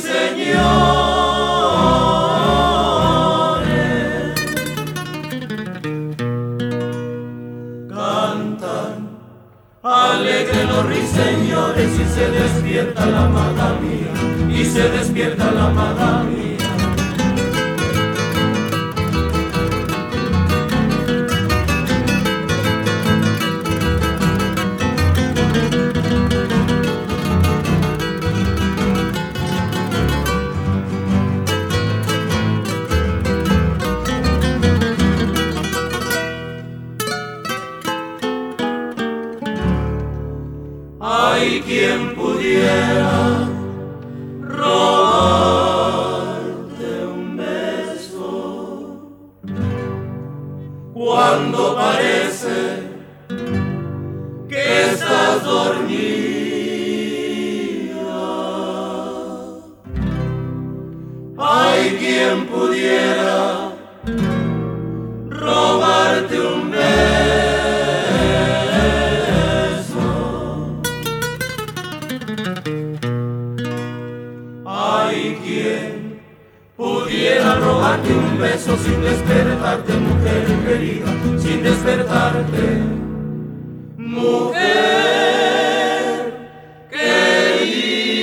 ruiseñores cantan alegre los ruiseñores y se despierta la amada mía, y se despierta la amada mía. Hay quien pudiera robarte un beso cuando parece que estás dormida. Hay quien pudiera robarte un beso. Hay quien pudiera robarte un beso sin despertarte, mujer querida, sin despertarte, mujer querida.